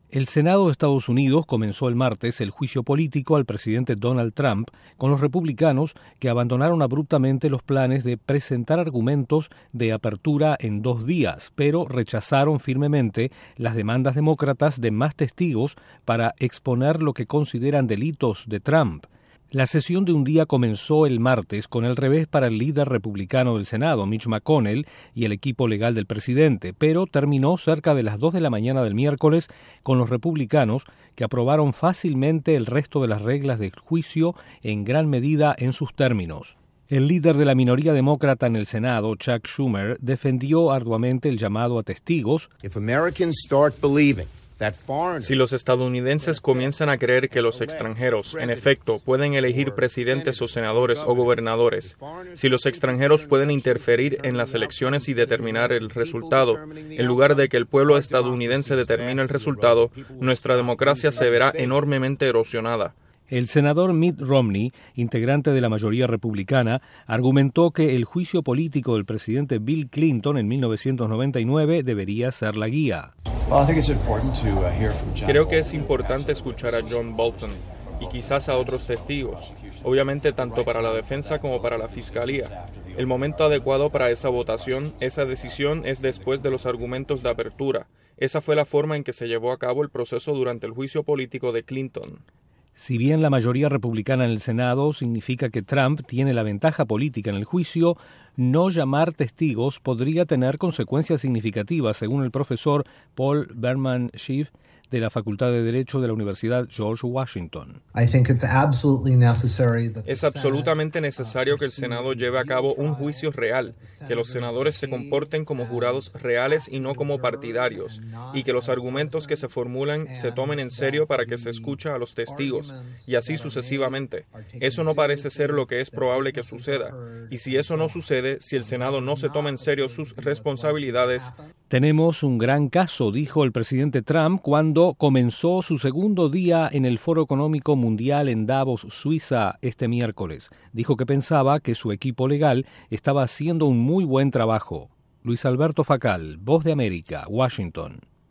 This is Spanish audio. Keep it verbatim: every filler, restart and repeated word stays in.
El Senado de Estados Unidos comenzó el martes el juicio político al presidente Donald Trump con los republicanos que abandonaron abruptamente los planes de presentar argumentos de apertura en dos días, pero rechazaron firmemente las demandas demócratas de más testigos para exponer lo que consideran delitos de Trump. La sesión de un día comenzó el martes con el revés para el líder republicano del Senado, Mitch McConnell, y el equipo legal del presidente, pero terminó cerca de las dos de la mañana del miércoles con los republicanos que aprobaron fácilmente el resto de las reglas del juicio en gran medida en sus términos. El líder de la minoría demócrata en el Senado, Chuck Schumer, defendió arduamente el llamado a testigos. If Americans start believing Si los estadounidenses comienzan a creer que los extranjeros, en efecto, pueden elegir presidentes o senadores o gobernadores, si los extranjeros pueden interferir en las elecciones y determinar el resultado, en lugar de que el pueblo estadounidense determine el resultado, nuestra democracia se verá enormemente erosionada. El senador Mitt Romney, integrante de la mayoría republicana, argumentó que el juicio político del presidente Bill Clinton en mil novecientos noventa y nueve debería ser la guía. Creo que es importante escuchar a John Bolton y quizás a otros testigos, obviamente tanto para la defensa como para la fiscalía. El momento adecuado para esa votación, esa decisión es después de los argumentos de apertura. Esa fue la forma en que se llevó a cabo el proceso durante el juicio político de Clinton. Si bien la mayoría republicana en el Senado significa que Trump tiene la ventaja política en el juicio, no llamar testigos podría tener consecuencias significativas, según el profesor Paul Berman Schiff de la Facultad de Derecho de la Universidad George Washington. Es absolutamente necesario que el Senado lleve a cabo un juicio real, que los senadores se comporten como jurados reales y no como partidarios, y que los argumentos que se formulan se tomen en serio para que se escuche a los testigos, y así sucesivamente. Eso no parece ser lo que es probable que suceda, y si eso no sucede, si el Senado no se toma en serio sus responsabilidades. Tenemos un gran caso, dijo el presidente Trump cuando comenzó su segundo día en el Foro Económico Mundial en Davos, Suiza, este miércoles. Dijo que pensaba que su equipo legal estaba haciendo un muy buen trabajo. Luis Alberto Facal, Voz de América, Washington.